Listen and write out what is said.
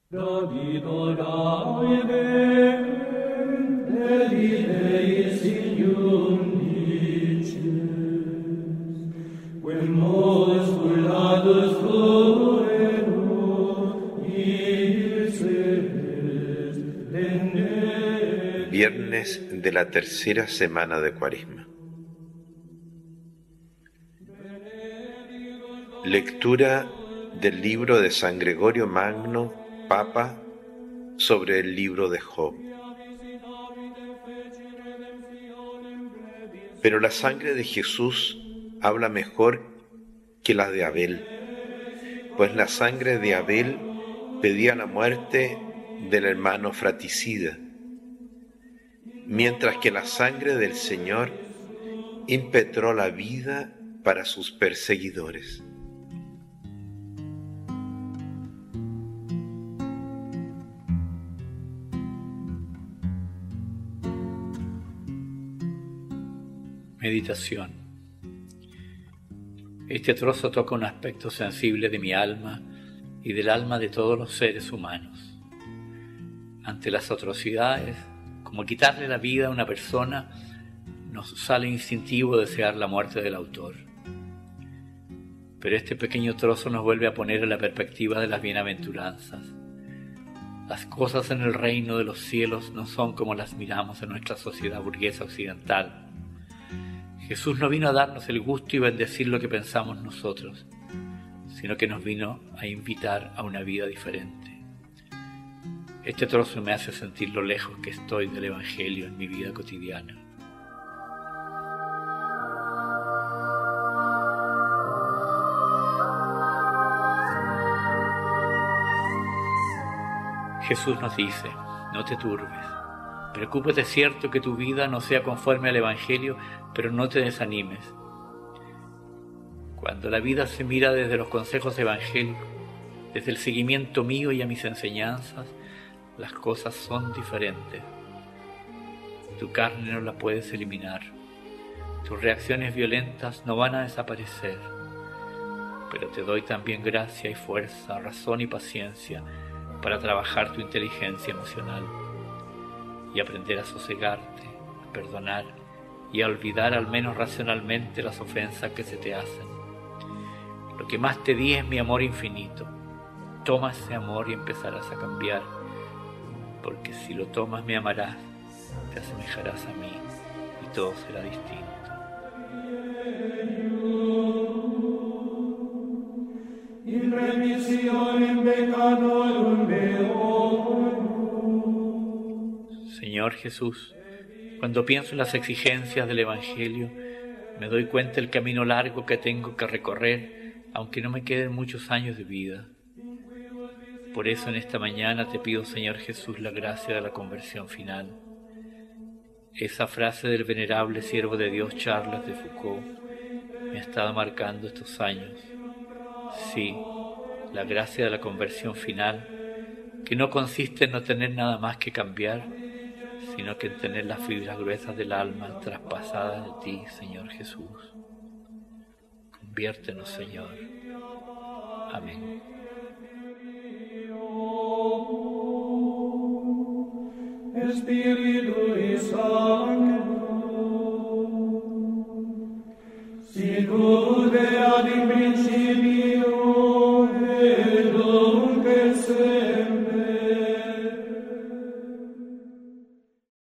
David orae eis ilium dices, quem mos volatus fuero, Viernes de la tercera semana de Cuaresma. Lectura del libro de San Gregorio Magno, Papa, sobre el libro de Job. Pero la sangre de Jesús habla mejor que la de Abel, pues la sangre de Abel pedía la muerte del hermano fratricida, mientras que la sangre del Señor impetró la vida para sus perseguidores. Meditación. Este trozo toca un aspecto sensible de mi alma y del alma de todos los seres humanos. Ante las atrocidades, como quitarle la vida a una persona, nos sale instintivo desear la muerte del autor. Pero este pequeño trozo nos vuelve a poner en la perspectiva de las bienaventuranzas. Las cosas en el reino de los cielos no son como las miramos en nuestra sociedad burguesa occidental. Jesús no vino a darnos el gusto y bendecir lo que pensamos nosotros, sino que nos vino a invitar a una vida diferente. Este trozo me hace sentir lo lejos que estoy del Evangelio en mi vida cotidiana. Jesús nos dice: no te turbes. Preocúpate cierto que tu vida no sea conforme al Evangelio, pero no te desanimes. Cuando la vida se mira desde los consejos evangélicos, desde el seguimiento mío y a mis enseñanzas, las cosas son diferentes. Tu carne no la puedes eliminar. Tus reacciones violentas no van a desaparecer. Pero te doy también gracia y fuerza, razón y paciencia para trabajar tu inteligencia emocional y aprender a sosegarte, a perdonar y a olvidar al menos racionalmente las ofensas que se te hacen. Lo que más te di es mi amor infinito. Toma ese amor y empezarás a cambiar, porque si lo tomas me amarás, te asemejarás a mí y todo será distinto. Señor Jesús, cuando pienso en las exigencias del Evangelio, me doy cuenta del camino largo que tengo que recorrer, aunque no me queden muchos años de vida. Por eso en esta mañana te pido, Señor Jesús, la gracia de la conversión final. Esa frase del venerable siervo de Dios Charles de Foucault me ha estado marcando estos años. Sí, la gracia de la conversión final, que no consiste en no tener nada más que cambiar, sino que en tener las fibras gruesas del alma traspasadas de ti, Señor Jesús. Conviértenos, Señor. Amén. Spiritui Sancto, sicut erat in principio et nunc et semper